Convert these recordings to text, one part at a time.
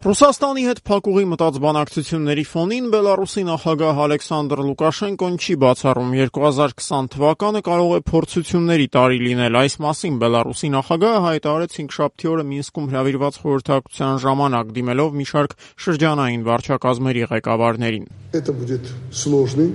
Ռուսաստանի հետ փակուղի մտած բանակցությունների ֆոնին Բելարուսի նախագահ Ալեքսանդր Լուկաշենկոն չի բացառում 2020 թվականը կարող է փորձությունների տարի լինել։ Այս մասին Բելարուսի նախագահը հայտարարեց հինգշաբթի օրը Մինսկում հրավիրված խորհրդակցության ժամանակ դիմելով մի շարք շրջանային վարչակազմերի ղեկավարներին։ Это будет сложный,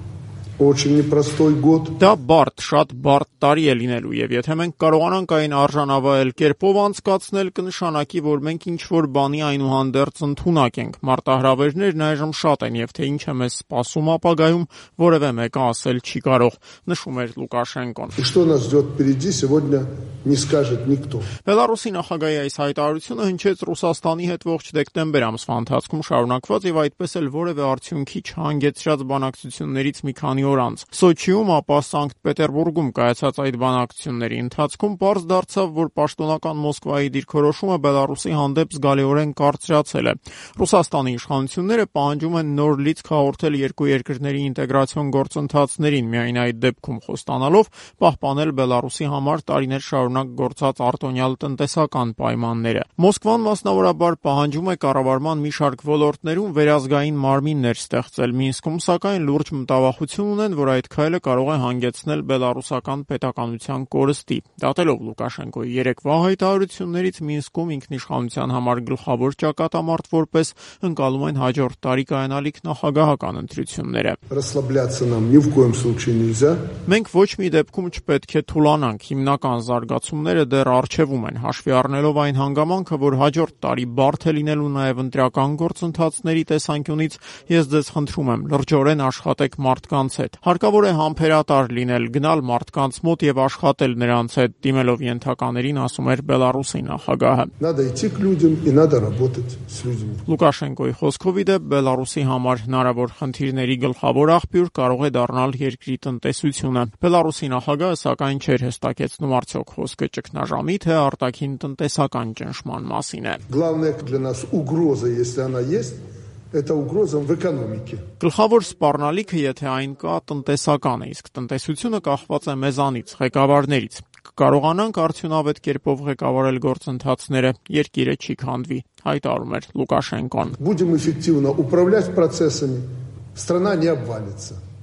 очень непростой год. Դա բարդ, շատ բարդ տարի է լինելու եւ եթե մենք կարողանանք այն արժանավայել կերպով անցկացնել, կնշանակի, որ մենք ինչ-որ բանի այնուհանդերձ ընդունակ ենք։ Մարտահրավերներն այժմ շատ են եւ թե ինչ է մեզ սպասում ապագայում, որևէ մեկը ասել չի կարող, նշում էր Լուկաշենկոն։ И что нас ждет впереди, сегодня не скажет никто. Բելարուսի նախագահի այս հայտարարությունը հնչեց Ռուսաստանի հետ ողջ դեկտեմբեր ամսվա ընթացքում շարունակված եւ այդպես էլ որևէ արդյունքի չհանգեցրած բանակցություններից մի քանի օր անց։ Սոչիում, ապա Սանկտ Պետերբուրգում կայացած այդ բանակցությունների ընթացքում պարզ դարձավ, որ պաշտոնական Մոսկվայի դիրքորոշումը Բելարուսի հանդեպ զգալիորեն կարծրացել է։ Ռուսաստանի իշխանությունները պահանջում են նոր լիցք հաղորդել երկու երկրների ինտեգրացիոն գործընթացներին, միայն այդ դեպքում խոստանալով պահպանել Բելարուսի համար տարիներ շարունակ գործած արտոնյալ տնտեսական պայմանները։ Մոսկվան մասնավորաբար պահանջում է կառավարման մի շարք ոլորտներում վերազգային մարմիններ ստեղծել։ Մինսկում, սակայն, լուրջ մտավախություն ունեն, որ այդ քայլը կարող է հանգեցնել բելարուսական պետականության կորստի։ Դատելով Լուկաշենկոյի երեկվա հայտարարություններից Մինսկում ինքնիշխանության համար գլխավոր ճակատամարտ որպես ընկալում են հաջորդ տարի կայանալիք նախագահական ընտրությունները։ Расслабляться нам ни в коем случае нельзя. Մենք ոչ մի դեպքում չպետք է թուլանանք, հիմնական զարգացումները դեռ առջևում են, հաշվի առնելով այն հանգամանքը, որ հաջորդ տարի բարդ է լինելու նաև ընտրական գործընթացների տեսանկյունից, ես ձեզ խնդրում եմ, լրջորեն աշխատեք մարդկանց հետ։ Հարկավոր է համբերատար լինել, գնալ մարդկանց մոտ եւ աշխատել նրանց հետ, դիմելով ենթականերին, ասում էր Բելարուսի նախագահը։ Надо идти к людям и надо работать с людьми. Լուկաշենկոյի խոսքով ի դեպ Բելարուսի համար հնարավոր խնդիրների գլխավոր աղբյուր կարող է դառնալ երկրի տնտեսությունը։ Բելարուսի նախագահը սակայն չէր հստակեցնում արդյոք խոսքը ճգնաժամի թե արտաքին տնտեսական ճնշման մասին է։ Главное для нас угроза, если она есть, это угроза в экономике. Գլխավոր սպառնալիքը, եթե այն կա, տնտեսական է, իսկ տնտեսությունը կախված է մեզանից, ղեկավարներից։ Կարողանանք արդյունավետ կերպով ղեկավարել գործընթացները, երկիրը չի քանդվի, հայտարարում էր Լուկաշենկոն։ Будем эффективно управлять процессами, страна не обвалится.